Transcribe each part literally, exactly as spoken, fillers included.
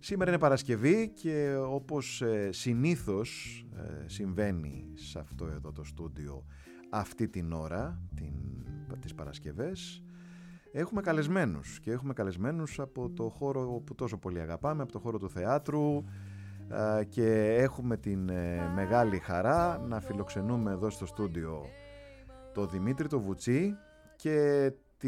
Σήμερα είναι Παρασκευή και όπως ε, συνήθως ε, συμβαίνει σε αυτό εδώ το στούντιο αυτή την ώρα, την, τις Παρασκευές, έχουμε καλεσμένους και έχουμε καλεσμένους από το χώρο που τόσο πολύ αγαπάμε, από το χώρο του θεάτρου ε, και έχουμε την ε, μεγάλη χαρά να φιλοξενούμε εδώ στο στούντιο το Δημήτρη το Βουτσί και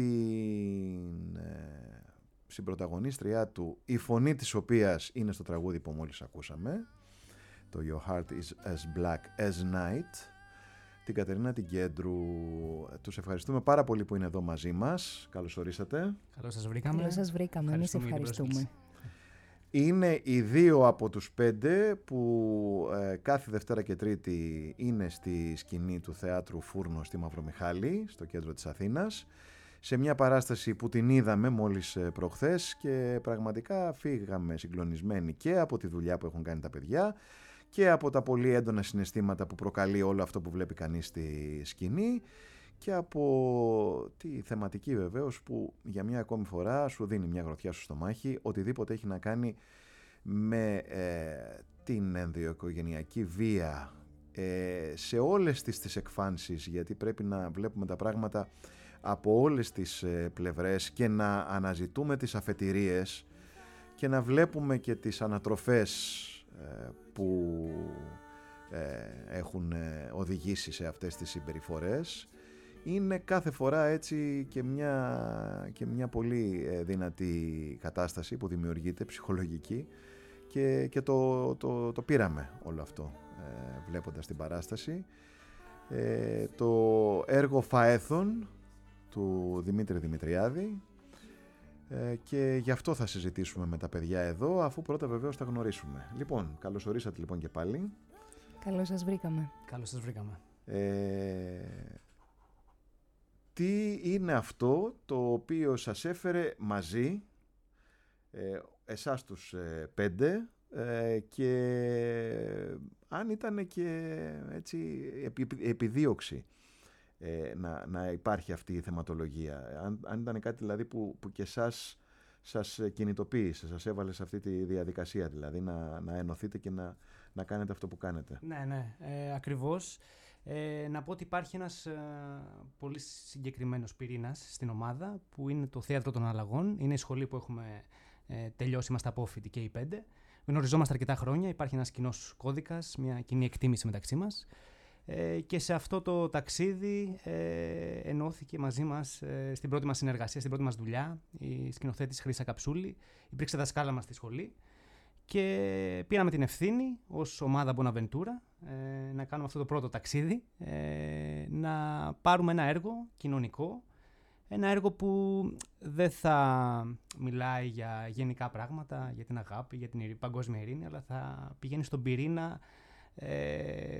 την ε, συμπρωταγωνίστριά του, η φωνή της οποίας είναι στο τραγούδι που μόλις ακούσαμε, το Your Heart is as Black as Night, την Κατερίνα την Κέντρου. Τους ευχαριστούμε πάρα πολύ που είναι εδώ μαζί μας. Καλώς ορίσατε. Καλώς σας βρήκαμε. Καλώς σας βρήκαμε. Εμείς ευχαριστούμε. Είναι οι δύο από τους πέντε που ε, κάθε Δευτέρα και Τρίτη είναι στη σκηνή του Θεάτρου Φούρνο στη Μαυρομιχάλη, στο κέντρο της Αθήνας, σε μια παράσταση που την είδαμε μόλις προχθές και πραγματικά φύγαμε συγκλονισμένοι και από τη δουλειά που έχουν κάνει τα παιδιά και από τα πολύ έντονα συναισθήματα που προκαλεί όλο αυτό που βλέπει κανείς στη σκηνή και από τη θεματική βεβαίως που για μια ακόμη φορά σου δίνει μια γροθιά στο στομάχι, οτιδήποτε έχει να κάνει με ε, την ενδοοικογενειακή βία ε, σε όλες τις, τις εκφάνσεις, γιατί πρέπει να βλέπουμε τα πράγματα από όλες τις ε, πλευρές και να αναζητούμε τις αφετηρίες και να βλέπουμε και τις ανατροφές ε, που ε, έχουν ε, οδηγήσει σε αυτές τις συμπεριφορές. Είναι κάθε φορά έτσι και μια, και μια πολύ ε, δυνατή κατάσταση που δημιουργείται, ψυχολογική, και, και το, το, το πήραμε όλο αυτό ε, βλέποντας την παράσταση. Ε, το έργο Φαέθων του Δημήτρη Δημητριάδη ε, και γι' αυτό θα συζητήσουμε με τα παιδιά εδώ, αφού πρώτα βεβαίως τα γνωρίσουμε. Λοιπόν, καλώς ορίσατε λοιπόν και πάλι. Καλώς σας βρήκαμε. Καλώς σας βρήκαμε. Ε, τι είναι αυτό το οποίο σας έφερε μαζί, ε, εσάς τους ε, πέντε, ε, και αν ήταν και έτσι επι, επιδίωξη ε, να, να υπάρχει αυτή η θεματολογία, αν, αν ήταν κάτι δηλαδή που, που και εσάς σας κινητοποίησε, σας έβαλε σε αυτή τη διαδικασία, δηλαδή να, να ενωθείτε και να, να κάνετε αυτό που κάνετε. Ναι, ναι, ε, ακριβώς. Ε, να πω ότι υπάρχει ένας ε, πολύ συγκεκριμένος πυρήνας στην ομάδα που είναι το Θέατρο των Αλλαγών. Είναι η σχολή που έχουμε ε, τελειώσει, είμαστε απόφοιτοι και οι πέντε. Γνωριζόμαστε αρκετά χρόνια, υπάρχει ένας κοινός κώδικας, μια κοινή εκτίμηση μεταξύ μας. Ε, και σε αυτό το ταξίδι ε, ενώθηκε μαζί μας ε, στην πρώτη μας συνεργασία, στην πρώτη μας δουλειά, η σκηνοθέτης Χρύσα Καψούλη, υπήρξε δασκάλα μας στη σχολή και πήραμε την ευθύνη ως ομάδα Bonaventura ε, να κάνουμε αυτό το πρώτο ταξίδι, ε, να πάρουμε ένα έργο κοινωνικό, ένα έργο που δεν θα μιλάει για γενικά πράγματα, για την αγάπη, για την παγκόσμια ειρήνη, αλλά θα πηγαίνει στον πυρήνα ε,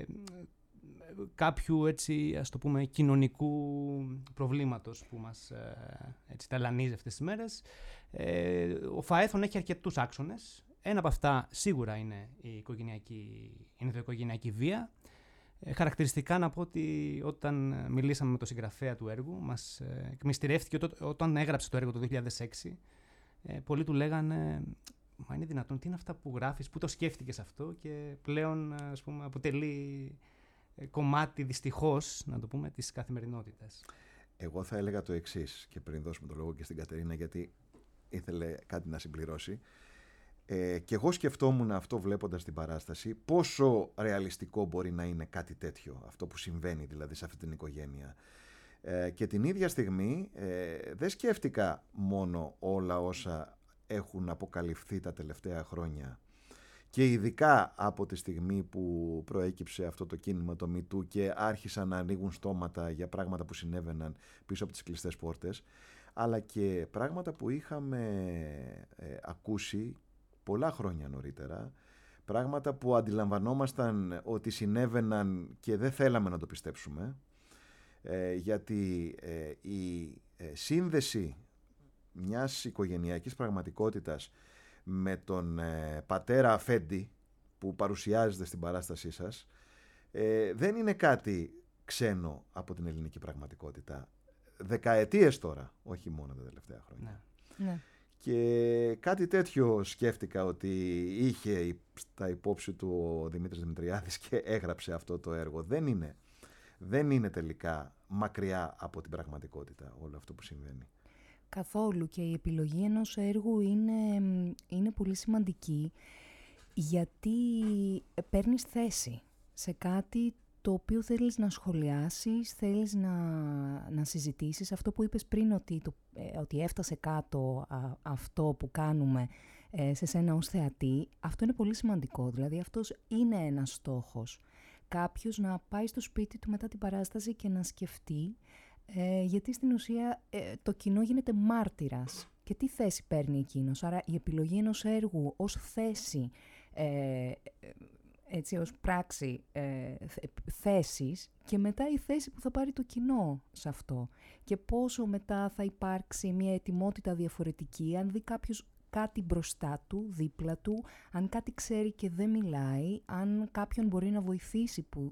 κάποιου, έτσι, ας το πούμε, κοινωνικού προβλήματος που μας ε, έτσι, ταλανίζει αυτές τις μέρες. Ε, ο Φαέθων έχει αρκετούς άξονες. Ένα από αυτά σίγουρα είναι η οικογενειακή, είναι το οικογενειακή βία. Ε, χαρακτηριστικά να πω ότι όταν μιλήσαμε με τον συγγραφέα του έργου, μας ε, εκμυστηρεύτηκε όταν, όταν έγραψε το έργο το δύο χιλιάδες έξι. Ε, πολλοί του λέγανε, μα είναι δυνατόν, τι είναι αυτά που γράφεις, πού το σκέφτηκες αυτό, και πλέον, ας πούμε, αποτελεί κομμάτι, δυστυχώς, να το πούμε, της καθημερινότητας. Εγώ θα έλεγα το εξής, και πριν δώσουμε το λόγο και στην Κατερίνα, γιατί ήθελε κάτι να συμπληρώσει. Ε, και εγώ σκεφτόμουν αυτό βλέποντας την παράσταση, πόσο ρεαλιστικό μπορεί να είναι κάτι τέτοιο, αυτό που συμβαίνει δηλαδή σε αυτή την οικογένεια. Ε, και την ίδια στιγμή ε, δεν σκέφτηκα μόνο όλα όσα έχουν αποκαλυφθεί τα τελευταία χρόνια, και ειδικά από τη στιγμή που προέκυψε αυτό το κίνημα, το MeToo, και άρχισαν να ανοίγουν στόματα για πράγματα που συνέβαιναν πίσω από τις κλειστές πόρτες, αλλά και πράγματα που είχαμε ε, ακούσει πολλά χρόνια νωρίτερα, πράγματα που αντιλαμβανόμασταν ότι συνέβαιναν και δεν θέλαμε να το πιστέψουμε, ε, γιατί ε, η ε, σύνδεση μιας οικογενειακής πραγματικότητας με τον ε, πατέρα Αφέντη που παρουσιάζεται στην παράστασή σας ε, δεν είναι κάτι ξένο από την ελληνική πραγματικότητα. Δεκαετίες τώρα, όχι μόνο τα τελευταία χρόνια. Ναι. Και κάτι τέτοιο σκέφτηκα ότι είχε στα υπόψη του ο Δημήτρης Δημητριάδης και έγραψε αυτό το έργο. Δεν είναι, δεν είναι τελικά μακριά από την πραγματικότητα όλο αυτό που συμβαίνει. Καθόλου, και η επιλογή ενός έργου είναι, είναι πολύ σημαντική, γιατί παίρνεις θέση σε κάτι το οποίο θέλεις να σχολιάσεις, θέλεις να, να συζητήσεις. Αυτό που είπες πριν, ότι, το, ε, ότι έφτασε κάτω α, αυτό που κάνουμε ε, σε σένα ως θεατή, αυτό είναι πολύ σημαντικό. Δηλαδή αυτός είναι ένας στόχος. Κάποιος να πάει στο σπίτι του μετά την παράσταση και να σκεφτεί, ε, γιατί στην ουσία ε, το κοινό γίνεται μάρτυρας. Και τι θέση παίρνει εκείνος. Άρα η επιλογή ενός έργου ως θέση, ε, έτσι, ως πράξη ε, θέσεις, και μετά η θέση που θα πάρει το κοινό σε αυτό. Και πόσο μετά θα υπάρξει μια ετοιμότητα διαφορετική, αν δει κάποιος κάτι μπροστά του, δίπλα του, αν κάτι ξέρει και δεν μιλάει, αν κάποιον μπορεί να βοηθήσει που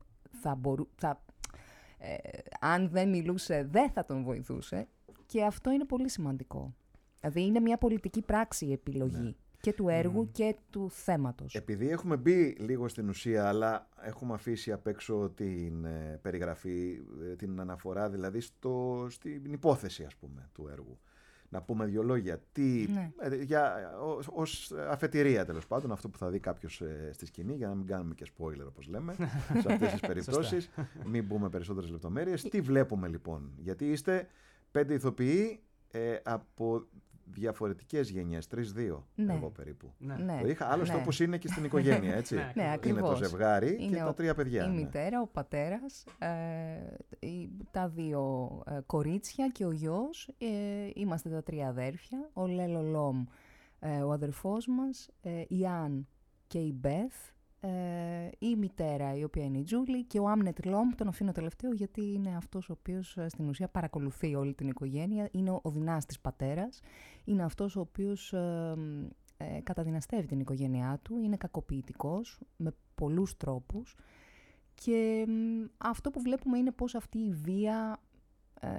θα μπορού, θα, ε, αν δεν μιλούσε δεν θα τον βοηθούσε. Και αυτό είναι πολύ σημαντικό. Δηλαδή είναι μια πολιτική πράξη η επιλογή. Ναι. Και του έργου mm. και του θέματος. Επειδή έχουμε μπει λίγο στην ουσία, αλλά έχουμε αφήσει απ' έξω την ε, περιγραφή, ε, την αναφορά δηλαδή στο, στην υπόθεση, ας πούμε, του έργου. Να πούμε δύο λόγια. Τι, ναι. ε, για, ως, ως αφετηρία, τέλος πάντων, αυτό που θα δει κάποιος ε, στη σκηνή, για να μην κάνουμε και spoiler, όπως λέμε, σε αυτές τις περιπτώσεις. Μην μπούμε περισσότερες λεπτομέρειες. Τι βλέπουμε λοιπόν? Γιατί είστε πέντε ηθοποιοί ε, από διαφορετικές γενιές, τρεις-δύο ναι. εγώ περίπου. Ναι. Το είχα, άλλωστε ναι. όπως είναι και στην οικογένεια, έτσι. ναι, είναι ακριβώς. το ζευγάρι είναι και ο, τα τρία παιδιά. Η ναι. μητέρα, ο πατέρας, ε, η, τα δύο ε, κορίτσια και ο γιος. Ε, είμαστε τα τρία αδέρφια. Ο Λέλο Λόμ, ε, ο αδερφός μας, ε, η Άν και η Μπεθ, ε, η μητέρα η οποία είναι η Τζούλη, και ο Άμνετ Λόμ, τον αφήνω τελευταίο γιατί είναι αυτός ο οποίος ε, στην ουσία παρακολουθεί όλη την οικογένεια, είναι ο, ο δυνάστης πατέρας, είναι αυτός ο οποίος ε, ε, καταδυναστεύει την οικογένειά του, είναι κακοποιητικός με πολλούς τρόπους, και ε, αυτό που βλέπουμε είναι πως αυτή η βία ε,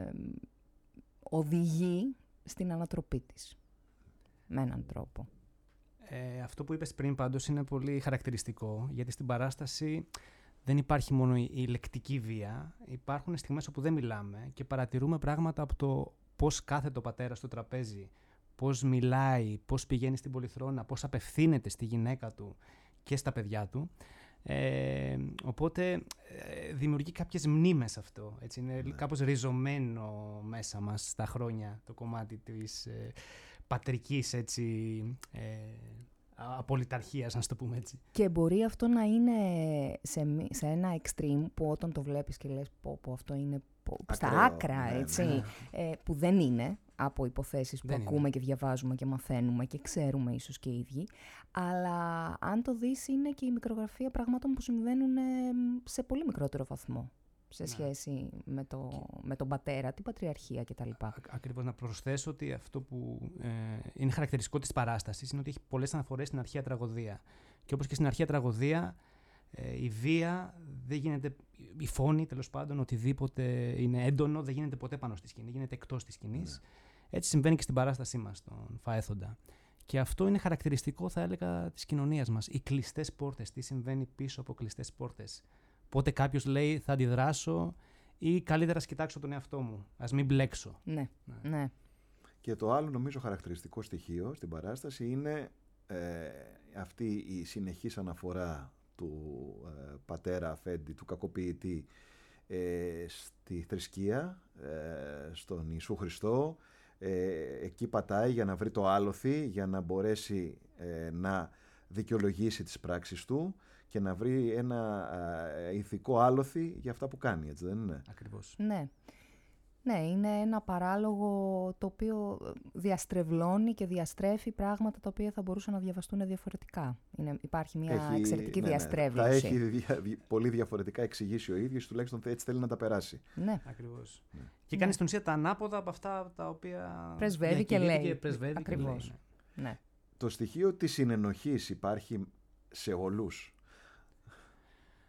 οδηγεί στην ανατροπή της με έναν τρόπο. Ε, αυτό που είπες πριν πάντως είναι πολύ χαρακτηριστικό, γιατί στην παράσταση δεν υπάρχει μόνο η, η λεκτική βία, υπάρχουν στιγμές όπου δεν μιλάμε και παρατηρούμε πράγματα από το πώς κάθεται ο πατέρας στο τραπέζι, πώς μιλάει, πώς πηγαίνει στην πολυθρόνα, πώς απευθύνεται στη γυναίκα του και στα παιδιά του. Ε, οπότε ε, δημιουργεί κάποιες μνήμες αυτό, έτσι, είναι ναι. κάπως ριζωμένο μέσα μας στα χρόνια το κομμάτι της ε, πατρικής, έτσι, ε, απολυταρχίας, να το πούμε έτσι. Και μπορεί αυτό να είναι σε, σε ένα extreme που όταν το βλέπεις και λες πω, πω αυτό είναι πω, στα άκρα, ναι, έτσι, ναι. Ε, που δεν είναι από υποθέσεις που δεν ακούμε είναι. Και διαβάζουμε και μαθαίνουμε και ξέρουμε ίσως και οι ίδιοι. Αλλά αν το δεις, είναι και η μικρογραφία πραγμάτων που συμβαίνουν σε πολύ μικρότερο βαθμό σε σχέση ναι. με, το, με τον πατέρα, την πατριαρχία κτλ. Ακριβώς, να προσθέσω ότι αυτό που ε, είναι χαρακτηριστικό της παράστασης είναι ότι έχει πολλές αναφορές στην αρχαία τραγωδία. Και όπως και στην αρχαία τραγωδία, ε, η βία δεν γίνεται, η φόνη τέλος πάντων, οτιδήποτε είναι έντονο, δεν γίνεται ποτέ πάνω στη σκηνή, γίνεται εκτός της σκηνής. Ναι. Έτσι συμβαίνει και στην παράστασή μας, τον Φαέθοντα. Και αυτό είναι χαρακτηριστικό, θα έλεγα, της κοινωνίας μας. Οι κλειστές πόρτες, τι συμβαίνει πίσω από κλειστές πόρτες. Πότε κάποιος λέει θα αντιδράσω ή καλύτερα ας κοιτάξω τον εαυτό μου, ας μην μπλέξω. Ναι, ναι. ναι. Και το άλλο νομίζω χαρακτηριστικό στοιχείο στην παράσταση είναι ε, αυτή η συνεχής αναφορά του ε, πατέρα αφέντη, του κακοποιητή ε, στη θρησκεία, ε, στον Ιησού Χριστό. Ε, εκεί πατάει για να βρει το άλοθη, για να μπορέσει ε, να δικαιολογήσει τις πράξεις του και να βρει ένα α, ηθικό άλοθη για αυτά που κάνει, έτσι δεν είναι? Ακριβώς. Ναι. Ναι, είναι ένα παράλογο το οποίο διαστρεβλώνει και διαστρέφει πράγματα τα οποία θα μπορούσαν να διαβαστούν διαφορετικά. Είναι, υπάρχει μια έχει, εξαιρετική ναι, διαστρέβλωση. Ναι, θα έχει δια, δια, πολύ διαφορετικά εξηγήσει ο ίδιος, τουλάχιστον έτσι θέλει να τα περάσει. Ναι. Ακριβώς. Ναι. Και κάνει ναι. στην ουσία τα ανάποδα από αυτά τα οποία πρεσβεύει και λέει. Και πρεσβεύει Ακριβώς. Και λέει, ναι. Ναι. Το στοιχείο της συνενοχής υπάρχει σε όλους.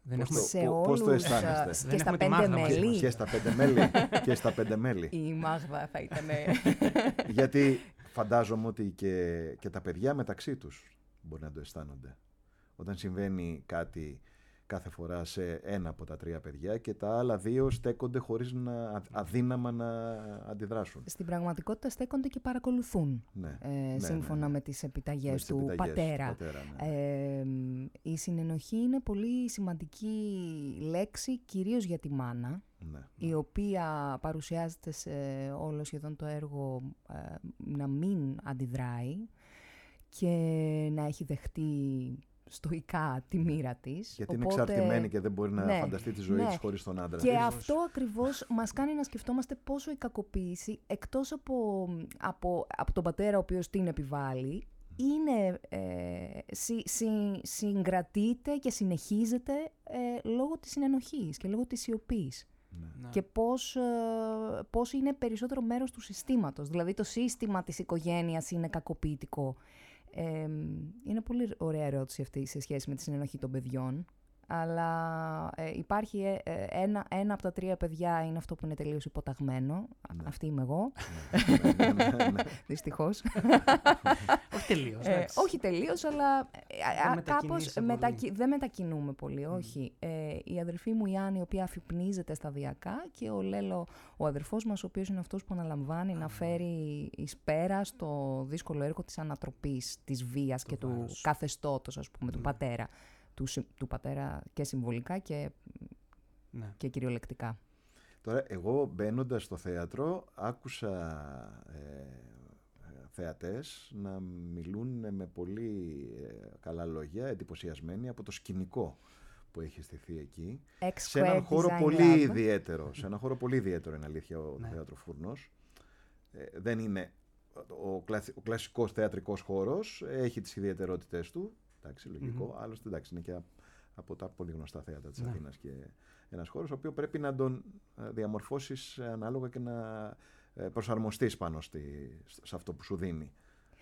Δεν πώς, έχουμε... το, σε πώς το όλους, αισθάνεστε? και Δεν στα έχουμε τη πέντε Μάγδα μαζί μέλη. μας. Και στα πέντε μέλη. Και στα πέντε μέλη. Η Μάγδα θα ήταν. Γιατί φαντάζομαι ότι και, και τα παιδιά μεταξύ τους μπορεί να το αισθάνονται. Όταν συμβαίνει κάτι κάθε φορά σε ένα από τα τρία παιδιά και τα άλλα δύο στέκονται χωρίς να, αδύναμα να αντιδράσουν. Στην πραγματικότητα στέκονται και παρακολουθούν, Ναι, ε, ναι, σύμφωνα ναι, ναι. με τις επιταγές Με τις του επιταγές πατέρα. του πατέρα, ναι. Ε, η συνενοχή είναι πολύ σημαντική λέξη, κυρίως για τη μάνα, Ναι. η οποία παρουσιάζεται σε όλο σχεδόν το έργο ε, να μην αντιδράει και να έχει δεχτεί στοικά τη μοίρα της. Γιατί Οπότε, είναι εξαρτημένη και δεν μπορεί να ναι, φανταστεί τη ζωή ναι. της χωρίς τον άντρα. Και της. αυτό ακριβώς μας κάνει να σκεφτόμαστε πόσο η κακοποίηση, εκτός από, από, από τον πατέρα ο οποίος την επιβάλλει, είναι, ε, συ, συ, συγκρατείται και συνεχίζεται ε, λόγω της συνενοχής και λόγω της σιωπής. Ναι. Και πώς, ε, πώς είναι περισσότερο μέρος του συστήματος. Δηλαδή το σύστημα της οικογένειας είναι κακοποιητικό. Ε, είναι πολύ ωραία ερώτηση αυτή σε σχέση με τη συνενοχή των παιδιών. Αλλά ε, υπάρχει ε, ε, ένα, ένα από τα τρία παιδιά είναι αυτό που είναι τελείως υποταγμένο. Ναι. Αυτή είμαι εγώ. Ναι, ναι, ναι, ναι. Δυστυχώς. Όχι τελείως. Ε, όχι τελείως, αλλά ε, Δεν κάπως μετακινείσαι μετακι... πολύ. δεν μετακινούμε πολύ, Mm. όχι. Ε, η αδελφή μου η Άννη, η οποία αφυπνίζεται σταδιακά, και ο Λέλο, ο αδερφός μας, ο οποίος είναι αυτός που αναλαμβάνει να φέρει εις πέρα στο δύσκολο έργο της ανατροπής, της βίας Το και του βάρος. καθεστώτος, ας πούμε, του Mm. πατέρα. Του, συ- του πατέρα και συμβολικά και, Ναι. και κυριολεκτικά. Τώρα, εγώ μπαίνοντας στο θέατρο, άκουσα ε, θεατές να μιλούν με πολύ ε, καλά λόγια, εντυπωσιασμένοι από το σκηνικό που έχει στηθεί εκεί. Σε έναν χώρο Design πολύ Lab. ιδιαίτερο. Σε έναν χώρο πολύ ιδιαίτερο, είναι αλήθεια, ο Ναι. Θέατρο Φούρνος. Ε, δεν είναι ο, κλασ, ο κλασικός θεατρικός χώρος, έχει τις ιδιαιτερότητες του. Εντάξει, λογικό. Mm-hmm. Άλλωστε, εντάξει, είναι και από τα πολύ γνωστά θέατρα της Ναι. Αθήνας και ένας χώρος ο οποίος πρέπει να τον διαμορφώσεις ανάλογα και να προσαρμοστείς πάνω στη, σε αυτό που σου δίνει.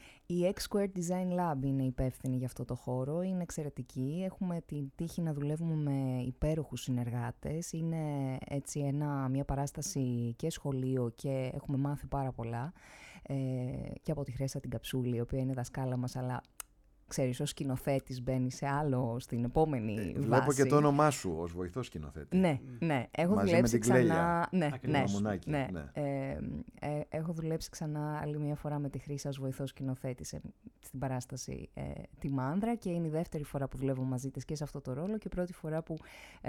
Η X Squared Design Lab είναι υπεύθυνη για αυτό το χώρο, είναι εξαιρετική. Έχουμε την τύχη να δουλεύουμε με υπέροχους συνεργάτες. Είναι έτσι ένα, μια παράσταση και σχολείο και έχουμε μάθει πάρα πολλά. Ε, και από τη Χρέσσα την Καψούλη, η οποία είναι δασκάλα μας, αλλά ξέρεις, ως σκηνοθέτης μπαίνει σε άλλο στην επόμενη Ε, βάση. βλέπω και το όνομά σου ως βοηθός σκηνοθέτη. Ναι, ναι. Έχω Μαζί δουλέψει με την Κλέλια. ξανά. Ναι, Ακριβώς. ναι, Μαμουνάκι, ναι. ναι. Ε, ε, έχω δουλέψει ξανά άλλη μια φορά με τη Χρύσα ως βοηθός σκηνοθέτη σε- στην παράσταση ε, τη Μάνδρα, και είναι η δεύτερη φορά που δουλεύω μαζί της και σε αυτό το ρόλο και πρώτη φορά που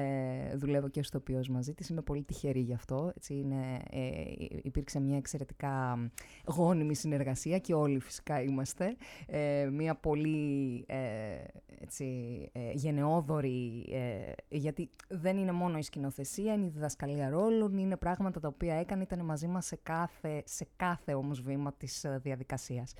ε, δουλεύω και ως ηθοποιός μαζί της. Είμαι πολύ τυχερή γι' αυτό. Έτσι, είναι, ε, υπήρξε μια εξαιρετικά γόνιμη συνεργασία και όλοι φυσικά είμαστε. Ε, μια πολύ ε, έτσι, ε, γενναιόδορη, ε, γιατί δεν είναι μόνο η σκηνοθεσία, είναι η διδασκαλία ρόλων, είναι πράγματα τα οποία έκανε, ήταν μαζί μας σε κάθε, σε κάθε όμως βήμα της ε, διαδικασίας.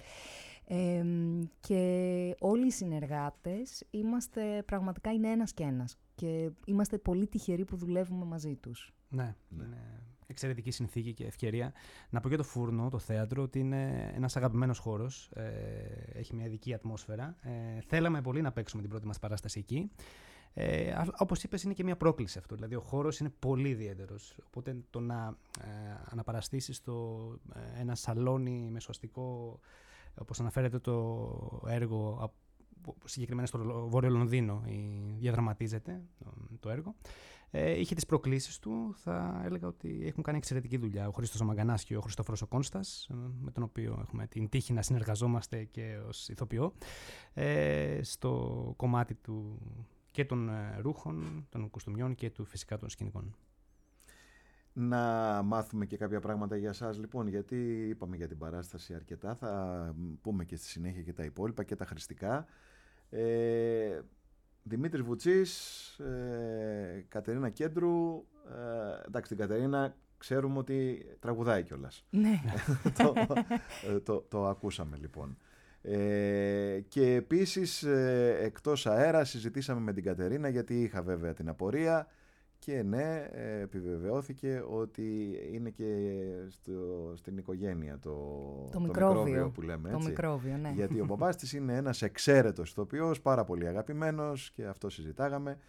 Ε, και όλοι οι συνεργάτες είμαστε, πραγματικά είναι ένας και ένας, και είμαστε πολύ τυχεροί που δουλεύουμε μαζί τους. Ναι, Ναι. είναι εξαιρετική συνθήκη και ευκαιρία. Να πω για το Φούρνο, το θέατρο, ότι είναι ένας αγαπημένος χώρος. Ε, έχει μια ειδική ατμόσφαιρα. Ε, θέλαμε πολύ να παίξουμε την πρώτη μας παράσταση εκεί. Ε, όπως είπες, είναι και μια πρόκληση αυτό. Δηλαδή, ο χώρος είναι πολύ ιδιαίτερος. Οπότε το να ε, αναπαραστήσεις το, ε, ένα σαλόνι μεσοαστικό, όπως αναφέρεται το έργο, συγκεκριμένα στο Βόρειο Λονδίνο διαδραματίζεται το, το έργο. Ε, είχε τις προκλήσεις του, θα έλεγα ότι έχουν κάνει εξαιρετική δουλειά ο Χρήστος ο Μαγκανάς και ο Χριστόφορος ο Κόνστας, με τον οποίο έχουμε την τύχη να συνεργαζόμαστε και ως ηθοποιό, ε, στο κομμάτι του και των ε, ρούχων, των κουστούμιών και του φυσικά των σκηνικών. Να μάθουμε και κάποια πράγματα για σας λοιπόν, γιατί είπαμε για την παράσταση αρκετά, θα πούμε και στη συνέχεια και τα υπόλοιπα και τα χρηστικά. Ε, Δημήτρης Βουτσής, ε, Κατερίνα Κέντρου, ε, εντάξει, την Κατερίνα ξέρουμε ότι τραγουδάει κιόλας. Ναι. το, το, το ακούσαμε λοιπόν. Ε, και επίσης ε, εκτός αέρα συζητήσαμε με την Κατερίνα, γιατί είχα βέβαια την απορία και ναι, ε, επιβεβαιώθηκε ότι είναι και στο, στην οικογένεια το, Το το μικρόβιο. μικρόβιο που λέμε, Το έτσι. μικρόβιο, ναι. Γιατί ο παπάς της είναι ένας εξαίρετος ηθοποιός, πάρα πολύ αγαπημένος, και αυτό συζητάγαμε.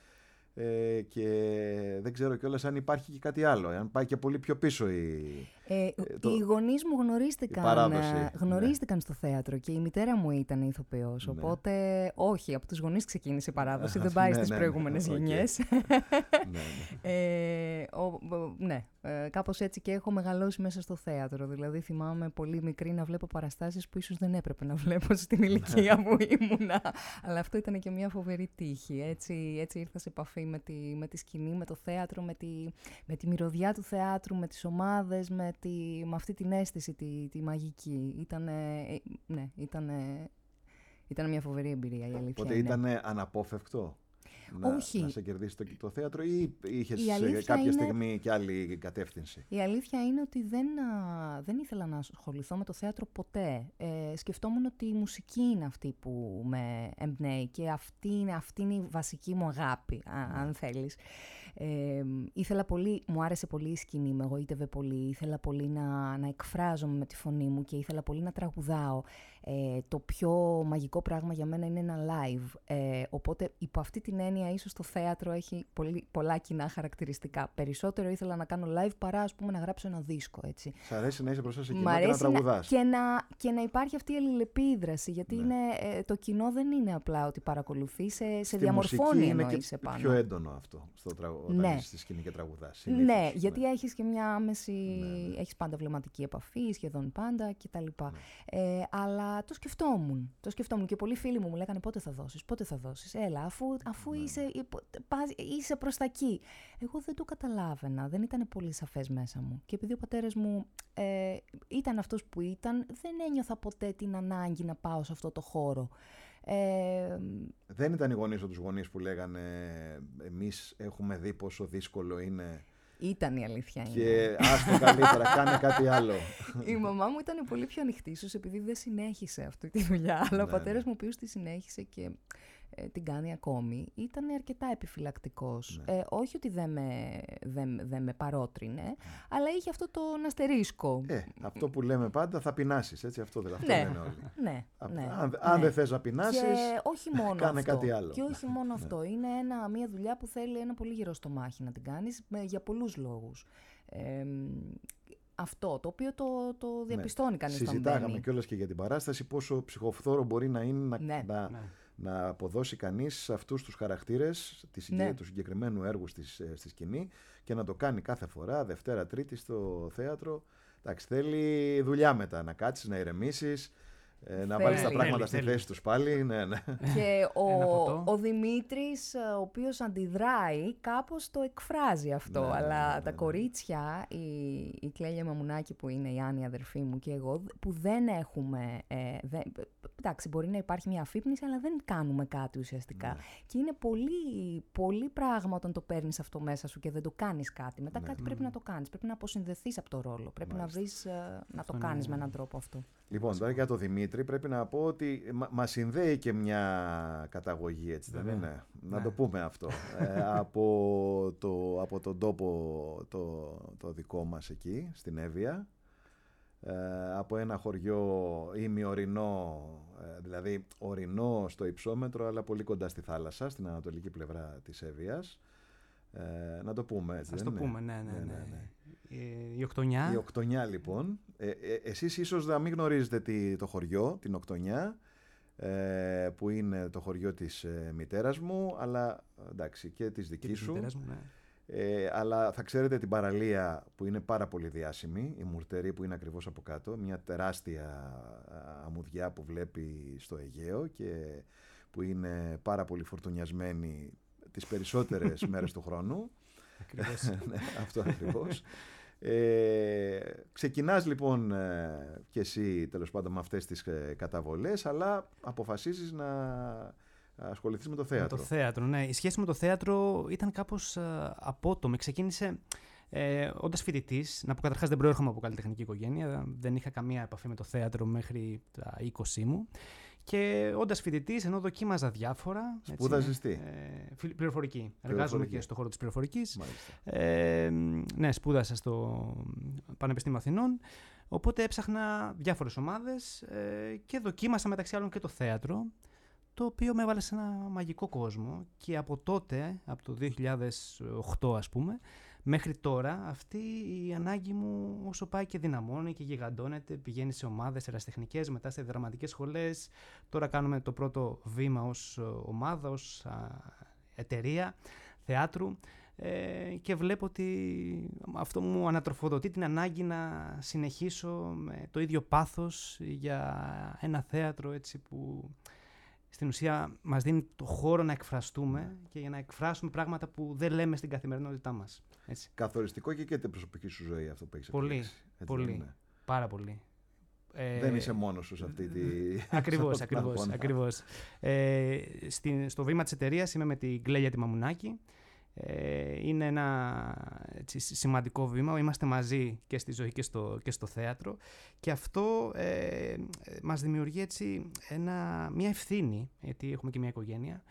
Ε, και δεν ξέρω κιόλας αν υπάρχει και κάτι άλλο, αν πάει και πολύ πιο πίσω η, ε, ε, το, οι γονείς μου γνωρίστηκαν, η παράδοση. γνωρίστηκαν ναι. στο θέατρο και η μητέρα μου ήταν ηθοποιός, ναι. οπότε όχι, από τους γονείς ξεκίνησε η παράδοση, δεν πάει ναι, στις ναι, προηγούμενες ναι, γενιές. ναι, ναι. ε, ο, ο, ναι. Ε, κάπως έτσι και έχω μεγαλώσει μέσα στο θέατρο, δηλαδή θυμάμαι πολύ μικρή να βλέπω παραστάσεις που ίσως δεν έπρεπε να βλέπω στην ηλικία που ήμουνα, αλλά αυτό ήταν και μια φοβερή τύχη, έτσι, έτσι ήρθα σε επαφή με τη, με τη σκηνή, με το θέατρο, με τη, με τη μυρωδιά του θεάτρου, με τις ομάδες, με, τη, με αυτή την αίσθηση τη, τη μαγική. Ήτανε, ναι, ήτανε, ήταν μια φοβερή εμπειρία, η αλήθεια. Οπότε ήταν αναπόφευκτο να, να σε κερδίσει το, το θέατρο ή είχες κάποια είναι, στιγμή και άλλη κατεύθυνση? Η αλήθεια είναι ότι δεν, α, δεν ήθελα να ασχοληθώ με το θέατρο ποτέ. Ε, σκεφτόμουν ότι η μουσική είναι αυτή που με εμπνέει και αυτή είναι, αυτή είναι η βασική μου αγάπη, α, mm. αν θέλεις. Ε, ήθελα πολύ, μου άρεσε πολύ η σκηνή, με εγωίτευε πολύ, ήθελα πολύ να, να εκφράζομαι με τη φωνή μου και ήθελα πολύ να τραγουδάω. Ε, το πιο μαγικό πράγμα για μένα είναι ένα live, ε, οπότε υπό αυτή την έννοια ίσως το θέατρο έχει πολύ, πολλά κοινά χαρακτηριστικά. Περισσότερο ήθελα να κάνω live παρά ας πούμε να γράψω ένα δίσκο, έτσι. Σ' αρέσει να είσαι μπροστά σε κοινό και να τραγουδάς. Και να, και να υπάρχει αυτή η αλληλεπίδραση, γιατί ναι. είναι, ε, το κοινό δεν είναι απλά ότι παρακολουθεί, σε, σε διαμορφώνει ενώ είσαι πάνω. Είναι πιο έντονο αυτό στο τραγου... όταν ναι. είσαι στη σκηνή και τραγουδάς. Συνήθως, ναι, γιατί ναι. έχεις και μια άμεση, ναι, ναι. έχεις πάντα βλεμματική επαφή, σχεδόν πάντα κτλ. Ναι. Ε, αλλά το σκεφτόμουν, το σκεφτόμουν και πολλοί φίλοι μου μου λέγανε πότε θα δώσεις, πότε θα δώσεις, έλα αφού, αφού ναι. είσαι, είσαι προς τα εκεί. Εγώ δεν το καταλάβαινα, δεν ήταν πολύ σαφές μέσα μου και επειδή ο πατέρας μου ε, ήταν αυτός που ήταν, δεν ένιωθα ποτέ την ανάγκη να πάω σε αυτό το χώρο. Ε, δεν ήταν οι γονείς τους γονείς που λέγανε εμείς έχουμε δει πόσο δύσκολο είναι. Ήταν η αλήθεια. Και άστο καλύτερα, κάνε κάτι άλλο. Η μαμά μου ήταν πολύ πιο ανοιχτή, ίσως επειδή δεν συνέχισε αυτή τη δουλειά. Αλλά ναι, ο πατέρας ναι. μου, ο οποίος τη συνέχισε και ε, την κάνει ακόμη, ήταν αρκετά επιφυλακτικός. Ναι. Ε, όχι ότι δεν με, δεν, δεν με παρότρινε, ναι. αλλά είχε αυτό τον αστερίσκο. Ε, αυτό που λέμε πάντα, θα πεινάσεις, έτσι, αυτό, δηλαδή, αυτό ναι. λένε όλοι. Ναι, ναι, αν αν ναι. δεν θες να πεινάσεις, όχι μόνο κάνε αυτό. κάτι άλλο. Και όχι μόνο αυτό. Ναι. Είναι ένα, μια δουλειά που θέλει ένα πολύ γερό στομάχι να την κάνεις, με, για πολλούς λόγους. Ε, αυτό, το οποίο το, το διαπιστώνει ναι. κανείς. Συζητάγαμε κιόλας και για την παράσταση πόσο ψυχοφθόρο μπορεί να είναι να, ναι. να, ναι. να αποδώσει κανείς αυτούς τους χαρακτήρες της, ναι. του συγκεκριμένου έργου στη, στη σκηνή και να το κάνει κάθε φορά, Δευτέρα, Τρίτη στο θέατρο. Εντάξει, θέλει δουλειά μετά, να κάτσεις, να ηρεμήσεις, Ε, να βάλεις τα πράγματα θέλει, στη θέλει. θέση τους πάλι. Ναι, ναι. Και ο, ο Δημήτρης, ο οποίος αντιδράει, κάπως το εκφράζει αυτό. Ναι, αλλά ναι, ναι, τα ναι. κορίτσια, η, η Κλέλια Μαμουνάκη που είναι η Άννη αδερφή μου και εγώ, που δεν έχουμε... Ε, δεν, εντάξει, μπορεί να υπάρχει μια αφύπνιση, αλλά δεν κάνουμε κάτι ουσιαστικά. Ναι. Και είναι πολύ, πολύ πράγμα όταν το παίρνεις αυτό μέσα σου και δεν το κάνεις κάτι. Μετά ναι. κάτι πρέπει να το κάνεις. Πρέπει να αποσυνδεθείς από το ρόλο. Πρέπει Μάλιστα. να βρεις, να το κάνεις ναι. με έναν τρόπο αυτό. Λοιπόν, τώρα για το Δημήτρη πρέπει να πω ότι μας συνδέει και μια καταγωγή, έτσι δεν είναι? Ναι. Να το πούμε αυτό. ε, από, το, από τον τόπο το, το δικό μας εκεί, στην Εύβοια. Ε, από ένα χωριό ημιορεινό, ε, δηλαδή ορεινό στο υψόμετρο, αλλά πολύ κοντά στη θάλασσα, στην ανατολική πλευρά της Εύβοιας. Ε, να το πούμε έτσι. Ας δεν το είναι? πούμε, ναι, ναι, ναι. ναι, ναι. Ε, η Οκτωνιά. Η Οκτωνιά, λοιπόν. Ε, ε, εσείς ίσως να μην γνωρίζετε τη, το χωριό, την Οκτωνιά, ε, που είναι το χωριό της ε, μητέρας μου, αλλά εντάξει και της δικής σου. Μου, ναι. ε, αλλά θα ξέρετε την παραλία που είναι πάρα πολύ διάσημη, η Μουρτερή που είναι ακριβώς από κάτω, μια τεράστια αμμουδιά που βλέπει στο Αιγαίο και που είναι πάρα πολύ φορτουνιασμένη τις περισσότερες μέρες του χρόνου. Ακριβώς. ναι, αυτό ακριβώς. Ε, ξεκινάς λοιπόν ε, και εσύ τέλος πάντων με αυτές τις ε, καταβολές, αλλά αποφασίζεις να ασχοληθείς με το θέατρο. Με το θέατρο, ναι. Η σχέση με το θέατρο ήταν κάπως ε, απότομη. Ξεκίνησε ε, όντας φοιτητής. Να πω καταρχάς δεν προέρχομαι από καλλιτεχνική οικογένεια. Δεν είχα καμία επαφή με το θέατρο μέχρι τα είκοσι μου. Και όντας φοιτητής, ενώ δοκίμαζα διάφορα. Σπούδαζες τι? Ε, πληροφορική. Εργάζομαι και στον χώρο της πληροφορικής. Ε, ναι, σπούδασα στο Πανεπιστήμιο Αθηνών. Οπότε έψαχνα διάφορες ομάδες ε, και δοκίμασα μεταξύ άλλων και το θέατρο. Το το οποίο με έβαλε σε ένα μαγικό κόσμο και από τότε, από το δύο χιλιάδες οκτώ ας πούμε, μέχρι τώρα αυτή η ανάγκη μου όσο πάει και δυναμώνει και γιγαντώνεται, πηγαίνει σε ομάδες ερασιτεχνικές, μετά σε δραματικές σχολές, τώρα κάνουμε το πρώτο βήμα ως ομάδα, ως α, εταιρεία θεάτρου. Ε, και βλέπω ότι αυτό μου ανατροφοδοτεί την ανάγκη να συνεχίσω με το ίδιο πάθος για ένα θέατρο έτσι, που στην ουσία μας δίνει το χώρο να εκφραστούμε και για να εκφράσουμε πράγματα που δεν λέμε στην καθημερινότητά μας. Έτσι. Καθοριστικό και για την προσωπική σου ζωή αυτό που έχεις πολύ, επιλέξει. πολύ, πάρα πολύ. Δεν είσαι μόνος σου σε αυτή τη... Ακριβώς, ακριβώς, ακριβώς. Ε, στην, στο βήμα της εταιρείας είμαι με την Κλέλια τη Μαμουνάκη. Ε, είναι ένα έτσι, σημαντικό βήμα, είμαστε μαζί και στη ζωή και στο, και στο θέατρο και αυτό ε, μας δημιουργεί έτσι ένα, μια ευθύνη, γιατί έχουμε και μια οικογένεια,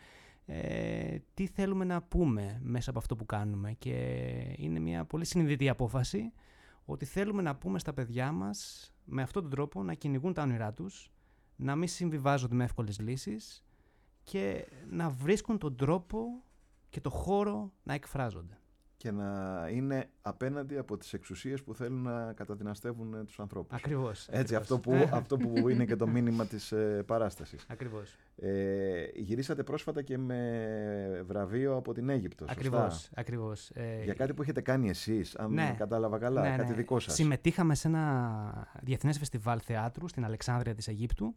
ε, τι θέλουμε να πούμε μέσα από αυτό που κάνουμε και είναι μια πολύ συνειδητή απόφαση ότι θέλουμε να πούμε στα παιδιά μας με αυτόν τον τρόπο να κυνηγούν τα όνειρά τους, να μην συμβιβάζονται με εύκολες λύσεις και να βρίσκουν τον τρόπο και το χώρο να εκφράζονται. Και να είναι απέναντι από τις εξουσίες που θέλουν να καταδυναστεύουν τους ανθρώπους. Ακριβώς. Έτσι, ακριβώς. Αυτό, που, αυτό που είναι και το μήνυμα της ε, παράστασης. Ακριβώς. Ε, γυρίσατε πρόσφατα και με βραβείο από την Αίγυπτο, σωστά? Ακριβώς. ακριβώς. Ε, Για κάτι που έχετε κάνει εσείς, αν ναι, κατάλαβα καλά, ναι, κάτι ναι. δικό σας. Συμμετείχαμε σε ένα διεθνές φεστιβάλ θεάτρου στην Αλεξάνδρεια της Αιγύπτου.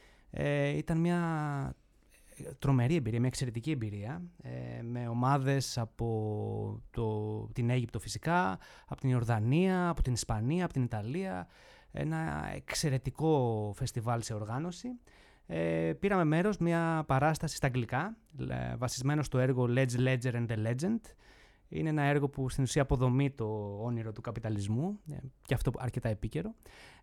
Ε, ήταν μια τρομερή εμπειρία, μια εξαιρετική εμπειρία, ε, με ομάδες από το, την Αίγυπτο φυσικά, από την Ιορδανία, από την Ισπανία, από την Ιταλία. Ένα εξαιρετικό φεστιβάλ σε οργάνωση. Ε, πήραμε μέρος μια παράσταση στα αγγλικά, βασισμένο στο έργο Ledge, Ledger and the Legend. Είναι ένα έργο που στην ουσία αποδομεί το όνειρο του καπιταλισμού, ε, και αυτό αρκετά επίκαιρο.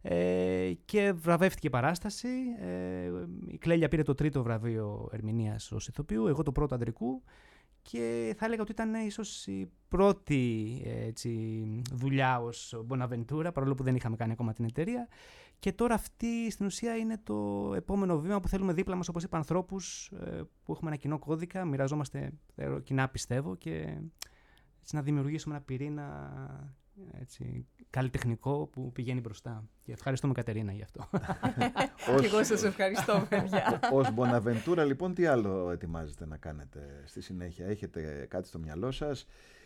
Ε, και βραβεύτηκε η παράσταση. Ε, η Κλέλια πήρε το τρίτο βραβείο ερμηνείας ως ηθοποιού, εγώ το πρώτο αντρικού. Και θα έλεγα ότι ήταν ίσως η πρώτη έτσι, δουλειά ως Bonaventura, παρόλο που δεν είχαμε κάνει ακόμα την εταιρεία. Και τώρα αυτή στην ουσία είναι το επόμενο βήμα που θέλουμε δίπλα μας, όπως είπα, ανθρώπους ε, που έχουμε ένα κοινό κώδικα, μοιραζόμαστε κοινά πιστεύω και έτσι, να δημιουργήσουμε ένα πυρήνα έτσι, καλλιτεχνικό που πηγαίνει μπροστά. Και ευχαριστούμε Κατερίνα γι' αυτό. Και εγώ σας ευχαριστώ, παιδιά. Ως Bonaventura, λοιπόν, τι άλλο ετοιμάζετε να κάνετε στη συνέχεια? Έχετε κάτι στο μυαλό σας?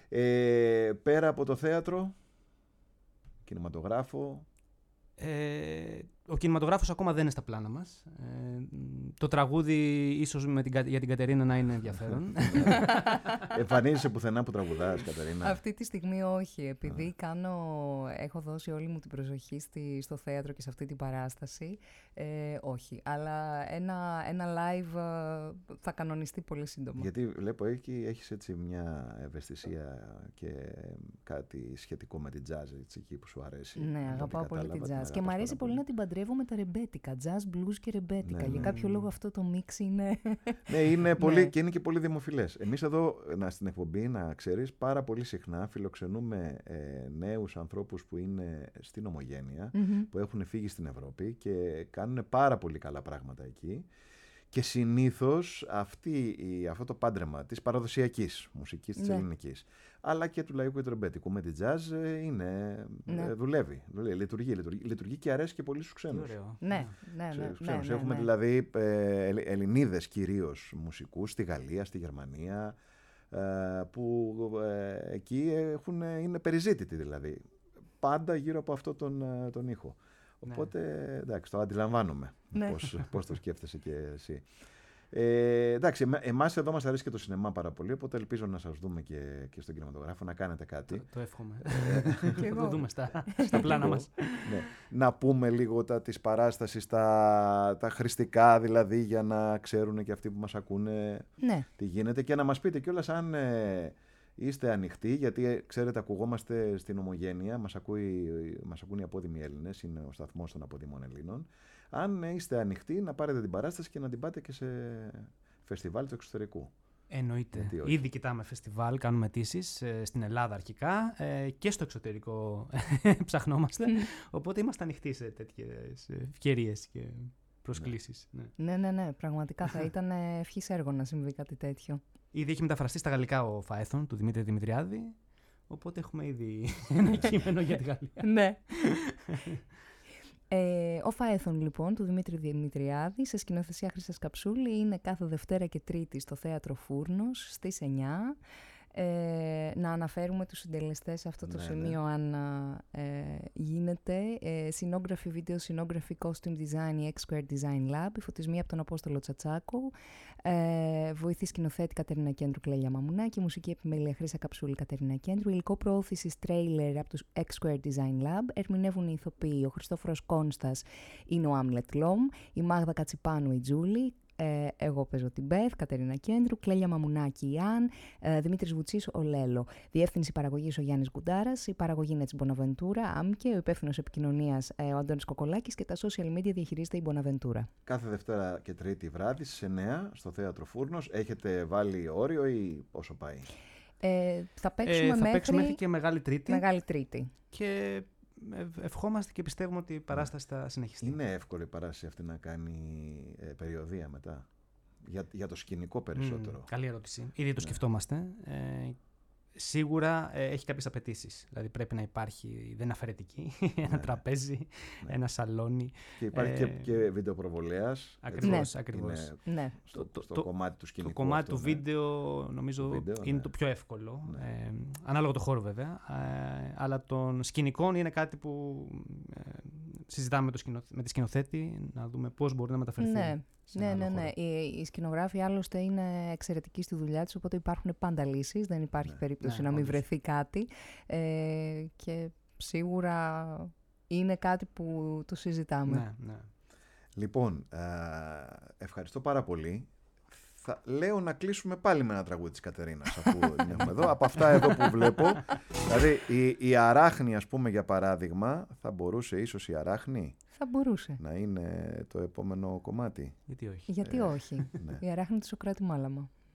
Ε, πέρα από το θέατρο, κινηματογράφο? Ε, ο κινηματογράφος ακόμα δεν είναι στα πλάνα μας. Ε, το τραγούδι ίσως με την, για την Κατερίνα να είναι ενδιαφέρον. Εμφανίζεσαι πουθενά που τραγουδάς, Κατερίνα? Αυτή τη στιγμή όχι, επειδή κάνω, έχω δώσει όλη μου την προσοχή στη, στο θέατρο και σε αυτή την παράσταση. Ε, όχι, αλλά ένα, ένα live ε, θα κανονιστεί πολύ σύντομα. Γιατί βλέπω εκεί έχεις έτσι μια ευαισθησία και κάτι σχετικό με την jazz, έτσι, εκεί που σου αρέσει. Ναι, αγαπάω πολύ την jazz. Και μου αρέσει πολύ να την παντρεύω με τα ρεμπέτικα. Jazz, blues και ρεμπέτικα. Ναι, Για ναι. κάποιο λόγο αυτό το μίξ είναι. Ναι, είναι πολύ, Ναι. και είναι και πολύ δημοφιλές. Εμείς εδώ να, στην εκπομπή, να ξέρεις, πάρα πολύ συχνά φιλοξενούμε ε, νέους ανθρώπους που είναι στην Ομογένεια, Mm-hmm. που έχουν φύγει στην Ευρώπη και κάνουν πάρα πολύ καλά πράγματα εκεί. Και συνήθως αυτή, η, αυτό το πάντρεμα της παραδοσιακής μουσικής, της Ναι. ελληνικής, αλλά και του λαϊκού και του ρεμπέτικου με την jazz ε, είναι, Ναι. ε, δουλεύει, δουλεύει, λειτουργεί, λειτουργεί, λειτουργεί και αρέσει και πολύ στους Τι ξένους. ωραίο. Ναι, ναι, ναι. Στους ναι, ξένους. ναι, Έχουμε ναι. δηλαδή ε, Ελλ- Ελληνίδες κυρίως μουσικούς στη Γαλλία, στη Γερμανία, ε, που ε, εκεί έχουν, είναι περιζήτητοι δηλαδή. Πάντα γύρω από αυτό τον, ε, τον ήχο. Οπότε, εντάξει, το αντιλαμβάνομαι Ναι. πώς, πώς το σκέφτεσαι και εσύ. Ε, εντάξει, εμά- εμάς εδώ μας αρέσει και το σινεμά πάρα πολύ, οπότε ελπίζω να σας δούμε και, και στον κινηματογράφο, να κάνετε κάτι. Το, το εύχομαι. Και Θα το εγώ. δούμε στα, στα πλάνα μας. Ναι. Να πούμε λίγο τα της παράστασης, τα, τα χρηστικά δηλαδή, για να ξέρουν και αυτοί που μας ακούνε Ναι. τι γίνεται, και να μας πείτε κιόλας αν ε, είστε ανοιχτοί, γιατί ε, ξέρετε, ακουγόμαστε στην Ομογένεια, μας, ακούει, μας ακούν οι απόδημοι Έλληνες, είναι ο σταθμός των αποδημών Ελλήνων. Αν ε, είστε ανοιχτοί να πάρετε την παράσταση και να την πάτε και σε φεστιβάλ του εξωτερικού. Εννοείται. Γιατί όχι. Ήδη κοιτάμε φεστιβάλ, κάνουμε αιτήσεις ε, στην Ελλάδα αρχικά ε, και στο εξωτερικό ψαχνόμαστε. Οπότε είμαστε ανοιχτοί σε τέτοιες ευκαιρίες και προσκλήσεις. Ναι, ναι, ναι, ναι, πραγματικά θα ήταν ευχής έργο να συμβεί κάτι τέτοιο. Ήδη έχει μεταφραστεί στα γαλλικά ο Φαέθον του Δημήτρη Δημητριάδη, οπότε έχουμε ήδη ένα κείμενο για τη Γαλλία. Ναι. Ε, ο Φαέθον λοιπόν του Δημήτρη Δημητριάδη σε σκηνοθεσία Χρήστας Καψούλη είναι κάθε Δευτέρα και Τρίτη στο Θέατρο Φούρνος στις εννιά. Ε, να αναφέρουμε τους συντελεστές σε αυτό το ναι, σημείο ναι. αν ε, γίνεται. Ε, Scenography, Video Scenography, Costume Design, η X Square Design Lab, η φωτισμοί από τον Απόστολο Τσατσάκο, ε, βοηθή σκηνοθέτη Κατερίνα Κέντρου Κλέλια Μαμουνάκη, μουσική επιμέλεια Χρύσα Καψούλη Κατερίνα Κέντρου, υλικό προώθησης τρέιλερ από τους X Square Design Lab, ερμηνεύουν οι ηθοποιοί, ο Χριστόφορος Κόνστας είναι ο Άμλετ Λόμ, η Μάγδα Κατσιπάνου η Τζούλη, Ε, εγώ παίζω την Μπεθ, Κατερίνα Κέντρου, Κλέλια Μαμουνάκη η Αν, ε, Δημήτρης Βουτσής ο Λέλο. Διεύθυνση παραγωγής ο Γιάννης Γκουντάρας, η παραγωγή Νέτς Μποναβεντούρα, Άμκε, ο υπεύθυνος επικοινωνίας ε, ο Αντώνης Κοκολάκης και τα social media διαχειρίζεται η Μποναβεντούρα. Κάθε Δευτέρα και Τρίτη βράδυ στις εννιά στο Θέατρο Φούρνος. Έχετε βάλει όριο ή πόσο πάει? Ε, θα παίξουμε, ε, θα μέχρι... παίξουμε μέχρι και Μεγάλη Τρίτη. Μεγάλη Τρίτη. Και ευχόμαστε και πιστεύουμε ότι η παράσταση θα συνεχιστεί. Είναι εύκολη η παράσταση αυτή να κάνει ε, περιοδεία μετά? Για, για το σκηνικό περισσότερο. Mm, καλή ερώτηση. Ήδη το ναι. σκεφτόμαστε. Ε, σίγουρα ε, έχει κάποιες απαιτήσεις. Δηλαδή πρέπει να υπάρχει, δεν είναι αφαιρετική, ένα ναι. τραπέζι, ναι. ένα σαλόνι. Και υπάρχει ε, και, και βιντεοπροβολέας. Ακριβώς, ναι. ακριβώς. Ναι. Στο, το, στο το, κομμάτι του σκηνικού. Το κομμάτι αυτό, του ναι. βίντεο νομίζω το βίντεο, είναι ναι. το πιο εύκολο. Ναι. Ε, ανάλογα το χώρο βέβαια. Ε, αλλά των σκηνικών είναι κάτι που ε, συζητάμε με, το σκηνο, με τη σκηνοθέτη να δούμε πώς μπορεί να μεταφερθεί. Ναι. Ναι, ναι, ναι. Οι, οι σκηνογράφοι άλλωστε είναι εξαιρετικοί στη δουλειά τους, οπότε υπάρχουν πάντα λύσεις. Δεν υπάρχει ναι. περίπτωση ναι, να μην όντως. βρεθεί κάτι. Ε, και σίγουρα είναι κάτι που το συζητάμε. Ναι, ναι. Λοιπόν, ε, ευχαριστώ πάρα πολύ. Θα λέω να κλείσουμε πάλι με ένα τραγούδι της Κατερίνας, αφού την έχουμε εδώ. Από αυτά εδώ που βλέπω, δηλαδή η, η Αράχνη, ας πούμε, για παράδειγμα, θα μπορούσε ίσως η Αράχνη θα μπορούσε να είναι το επόμενο κομμάτι. Γιατί όχι. Γιατί ε, όχι. Ναι. Η Αράχνη του Σωκράτη Μάλαμα.